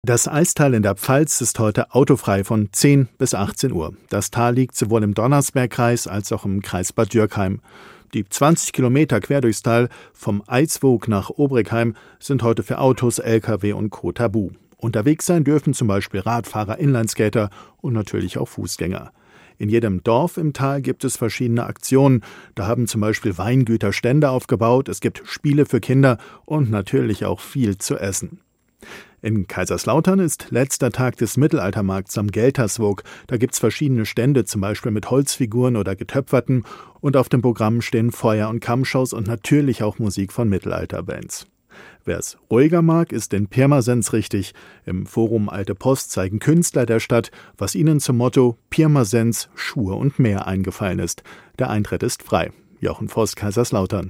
Das Eistal in der Pfalz ist heute autofrei von 10 bis 18 Uhr. Das Tal liegt sowohl im Donnersbergkreis als auch im Kreis Bad Dürkheim. Die 20 Kilometer quer durchs Tal vom Eidsvoog nach Obrigheim sind heute für Autos, Lkw und Co. tabu. Unterwegs sein dürfen zum Beispiel Radfahrer, Inlineskater und natürlich auch Fußgänger. In jedem Dorf im Tal gibt es verschiedene Aktionen. Da haben zum Beispiel Weingüter Stände aufgebaut, es gibt Spiele für Kinder und natürlich auch viel zu essen. In Kaiserslautern ist letzter Tag des Mittelaltermarkts am Gelterswoog. Da gibt's verschiedene Stände, zum Beispiel mit Holzfiguren oder Getöpferten. Und auf dem Programm stehen Feuer- und Kammshows und natürlich auch Musik von Mittelalterbands. Wer es ruhiger mag, ist in Pirmasens richtig. Im Forum Alte Post zeigen Künstler der Stadt, was ihnen zum Motto Pirmasens, Schuhe und mehr eingefallen ist. Der Eintritt ist frei. Jochen Voss, Kaiserslautern.